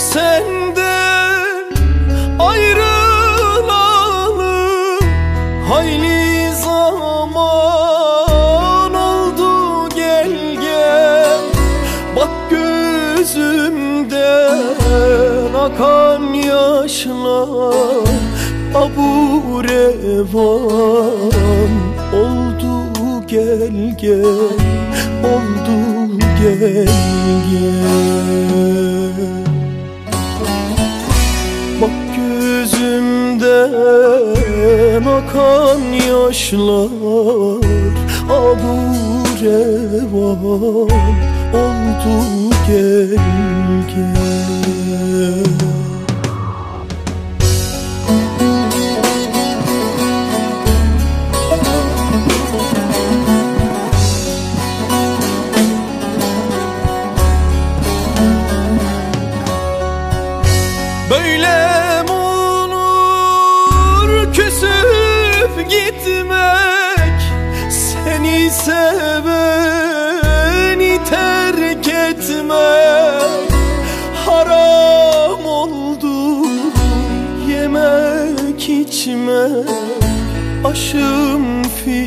senden ayrılalı hayli zaman oldu, gel gel. Bak gözümden akan yaşlar abu revan oldu, gel gel. Oldu, gel gel. Bak gözümden akan yaşlar abu revan oldu, gel gel. Böyle mi olur küsüp gitmek, seni seveni terk etmek? Haram oldu yemek içmek, aşım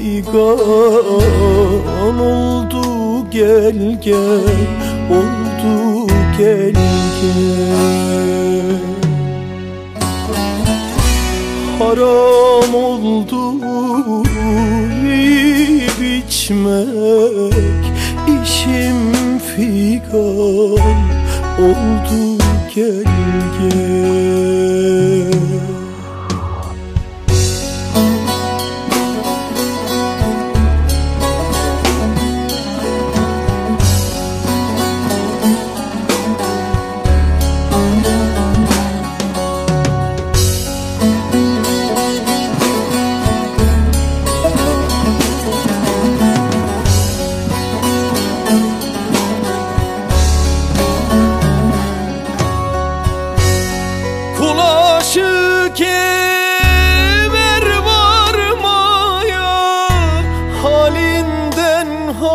figan oldu, gel gel. Oldu, gel gel. Haram oldu yiyip içmek, işim figan oldu, gel gel. Aşık ever varmaya, halinden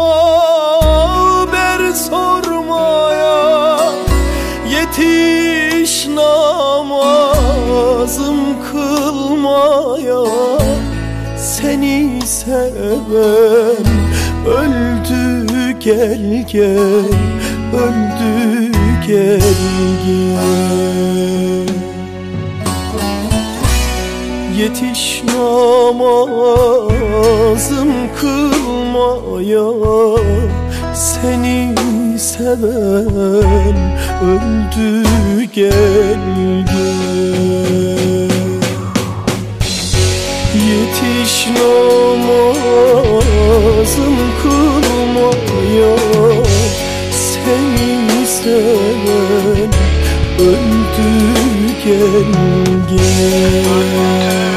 haber sormaya. Yetiş namazım kılmaya, seni seven öldü, gel gel. Öldü, gel gel. Yetiş namazım kılmaya, seni seven öldü, gel gel. Yetiş namazım kılmaya, seni seven öldü, gel gel.